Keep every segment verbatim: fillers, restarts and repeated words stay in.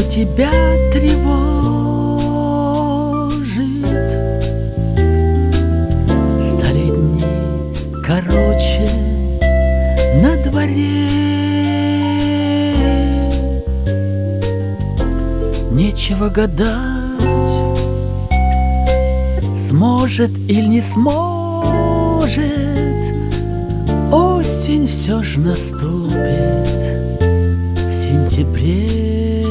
тебя тревожит. Стали дни короче на дворе, нечего гадать, сможет или не сможет, осень все ж наступит в сентябре.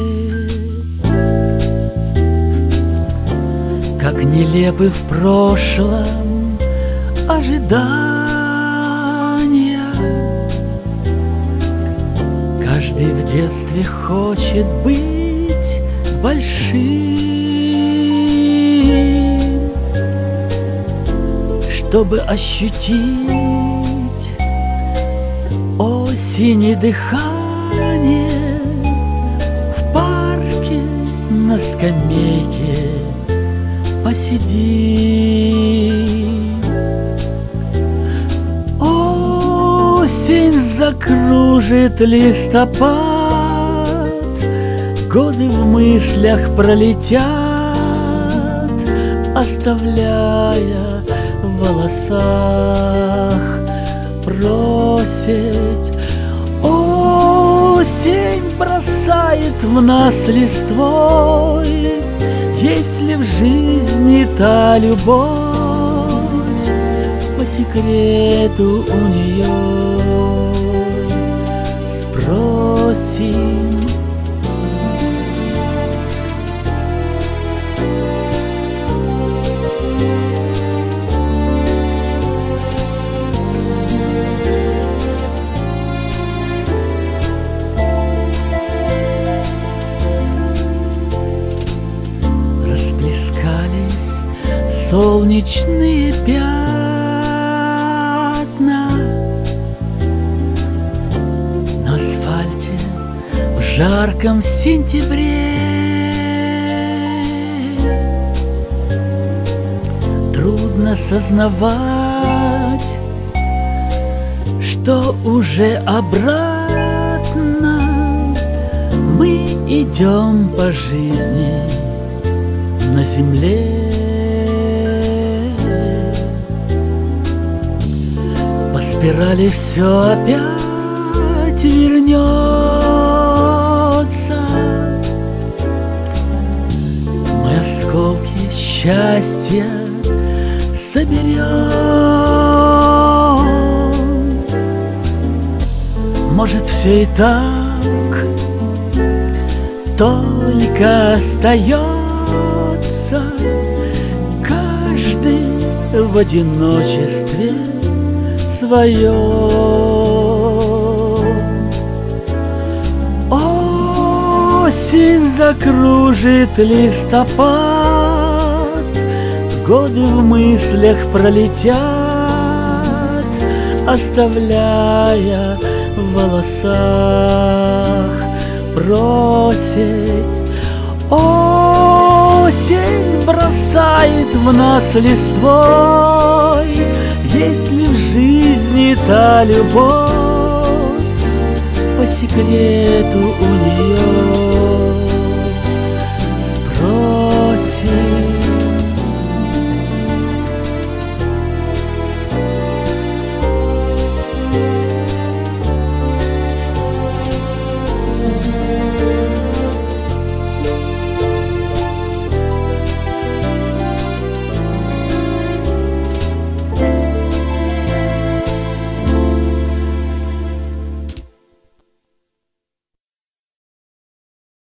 Как нелепы в прошлом ожидания, каждый в детстве хочет быть большим, чтобы ощутить осени дыхание в парке на скамейке посидим. Осень закружит листопад, годы в мыслях пролетят, оставляя в волосах просить. Осень бросает в нас листвой, если в жизни та любовь, по секрету у нее спросим. Солнечные пятна на асфальте в жарком сентябре. Трудно сознавать, что уже обратно мы идем по жизни на земле. Спирали все опять вернется, мы осколки счастья соберем. Может, все и так, только остается каждый в одиночестве свое. Осень закружит листопад, годы в мыслях пролетят, оставляя в волосах просить. Осень бросает в нас листвой, если в жизни та любовь, по секрету у нее